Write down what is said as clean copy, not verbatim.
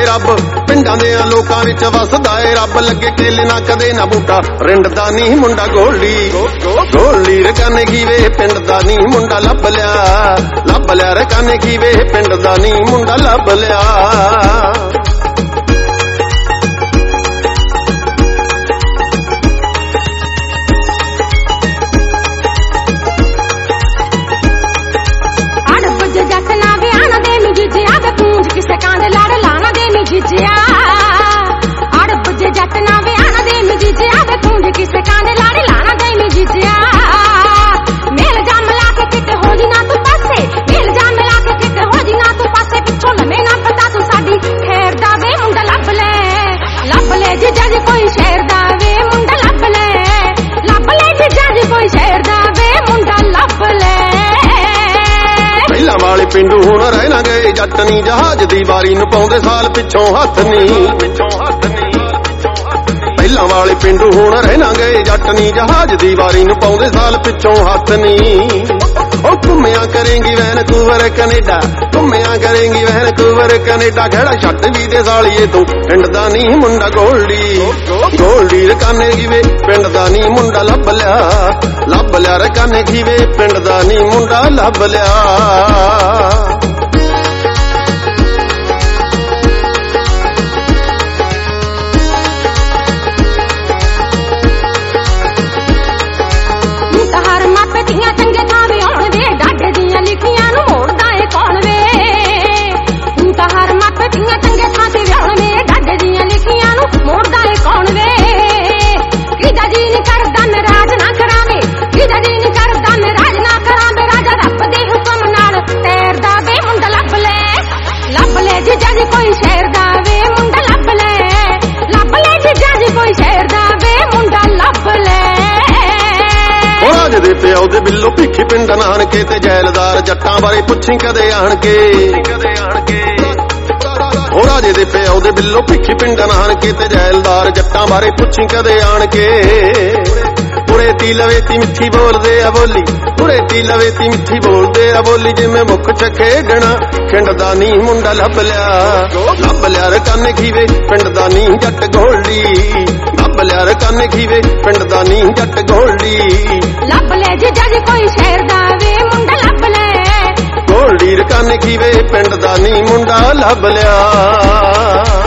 रब पिंडां दे लोकां विच वसदा ए रब लगे केले ना कदे ना बूटा रिंड दा नी मुंडा गोली गोली रकाने खीवे पिंड दा नी मुंडा लभ लिया रकाने खीवे पिंड दा नी मुंडा लभ लिया पिंडू हुण रहना गए जट नी जहाज दी वारी नूं पाउंदे साल पिछों हथ नी पहलां वाले पिंडू हुण रहना गए जट नी जहाज दी वारी नूं पाउंदे साल पिछों हथ नी घुम्मिया करेंगी वैनकूवर कनेडा घुम्मिया करेंगी वैनकूवर कनेडा खड़ा छट भी दे सालिए तू पिंड दा नी मुंडा गोल्डी रकाने खीवे पिंड दा नी मुंडा लभ लिया रकाने खीवे पिंड दा नी मुंडा लभ लिया ਪਿਓ ਦੇ ਬਿੱਲੋ ਭਿੱਖੀ ਪਿੰਡ ਨਾਨਕੇ ਤੇ ਜੈਲਦਾਰ ਜੱਟਾਂ ਬਾਰੇ ਪੁੱਛੀ ਕਦੇ ਆਣ ਕੇ ਉਹ ਰਾਜੇ ਦੇ ਪਿਓ ਦੇ ਬਿੱਲੋ ਭਿੱਖੀ ਪਿੰਡ ਨਾਨਕੇ ਤੇ ਜੈਲਦਾਰ ਜੱਟਾਂ ਬਾਰੇ ਪੁੱਛੀ ਕਦੇ ਆਣ ਕੇ ਉਰੇ ਤੀ ਲਵੇ ਤੀ ਮਿੱਠੀ ਬੋਲਦੇ ਆ ਬੋਲੀ ਉਰੇ ਤੀ ਲਵੇ ਤੀ ਮਿੱਠੀ ਬੋਲਦੇ ਆ ਬੋਲੀ ਜਿਵੇਂ ਮੁੱਖ ਚ ਖੇਡਣਾ ਖਿੰਡ ਦਾ ਨੀ ਮੁੰਡਾ ਲੱਭ ਲਿਆ ਰਕਾਨੇ ਖੀਵੇ ਪਿੰਡ ਦਾ ਨੀ ਜੱਟ ਗੋਲਡੀ ਲੱਭ ਲਿਆ ਰਕਾਨੇ ਖੀਵੇ ਪਿੰਡ ਦਾ ਨੀ ਜੱਟ ਗੋਲਡੀ ਲੱਭ ਲੈ ਜੇ ਜੱਜ ਕੋਈ ਸ਼ਹਿਰ ਦਾ ਵੇ ਮੁੰਡਾ ਲੱਭ ਲੈ ਗੋਲਡੀ ਰਕਾਨੇ ਖੀਵੇ ਪਿੰਡ ਦਾ ਨੀ ਮੁੰਡਾ ਲੱਭ ਲਿਆ